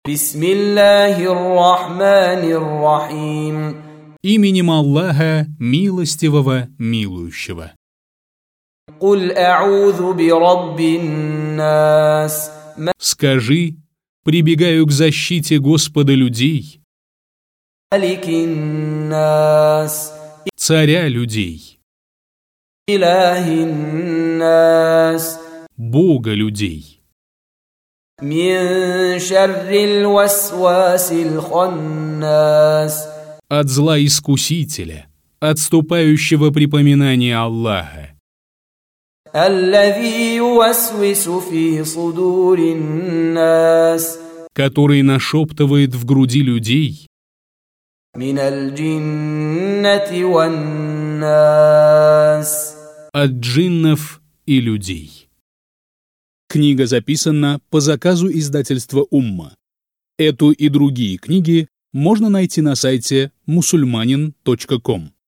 Бисмиллахир-рахманир-рахим. Именем Аллаха, милостивого, милующего. Куль а'удhu би-раббин-нас. Скажи, прибегаю к защите Господа людей, Маликин-нас. царя людей, Илахин-нас. Бога людей, Мин шаррил-васвасил-ханнас. от зла искусителя, отступающего при поминании Аллаха, الذي يوسوس في صدور الناس. который нашептывает в груди людей من الجنة والناس. от джиннов и людей. Книга записана по заказу издательства «Умма». Эту и другие книги можно найти на сайте musulmanin.com.